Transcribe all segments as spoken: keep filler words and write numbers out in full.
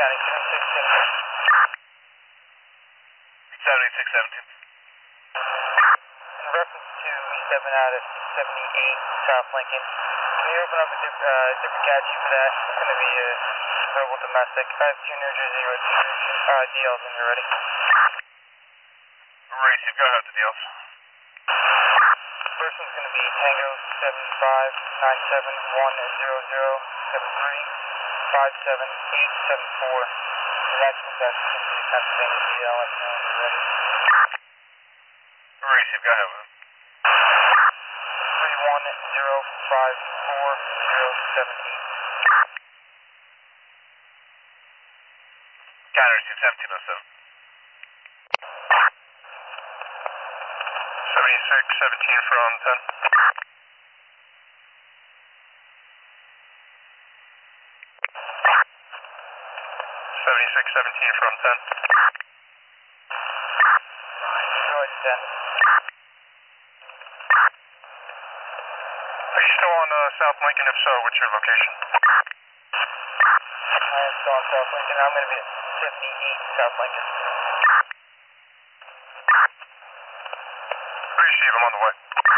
County, seventy-six seventeen. seventy-six seventeen. In reference to seven out of seventy-eight South Lincoln, can you open up a diff, uh, different CAD sheet for that? It's going to be a verbal domestic. I have two New Jersey registration uh, D Ls when you're ready. Receive, go ahead, the D Ls. First one's going to be Tango seven five nine seven one zero zero seven three five seven eight seven four. The next one's actually going to be Pennsylvania D L. Let me know when you're ready. Receive, go ahead with him. three one zero five four zero seven eight. County, receive seventeen oh seven. seventy-six seventeen from ten. seventy-six seventeen from ten. Go ahead, ten. Are you still on uh, South Lincoln? If so, what's your location? I am still on South Lincoln. I'm going to be at seventy-eight South Lincoln. Receive, I'm on the way.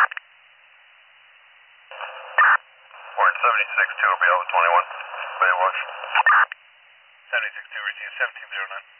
We're at seventy-six two, will be out in twenty-one. Baywatch. seventy-six two, receive seventeen oh nine.